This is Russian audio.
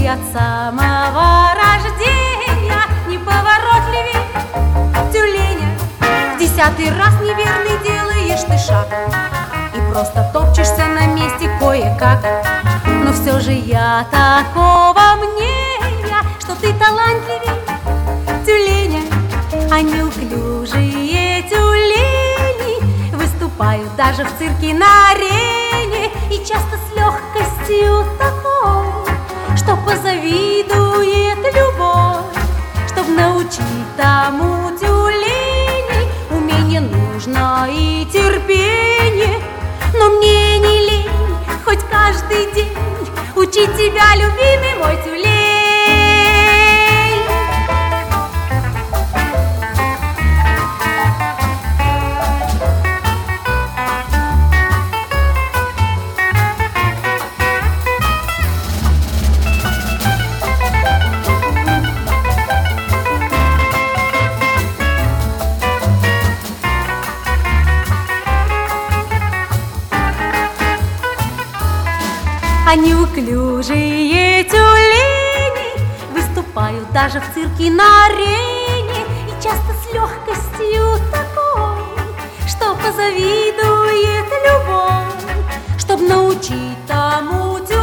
ты от самого рождения неповоротливей тюленя. В 10-й раз неверный делаешь ты шаг и просто топчешься на месте кое-как. Но все же я такого мнения, что ты талантливей тюленя. А неуклюжие тюлени выступают даже в цирке на арене, и часто с легкостью такой, что позавидует любовь. Чтоб научить тому тюленей, умение нужно и терпение. Но мне не лень хоть каждый день учить тебя, любимый мой тюлень. А неуклюжие тюлени выступают даже в цирке на арене, и часто с легкостью такой, что позавидует любовь. Чтоб научить тому тюленю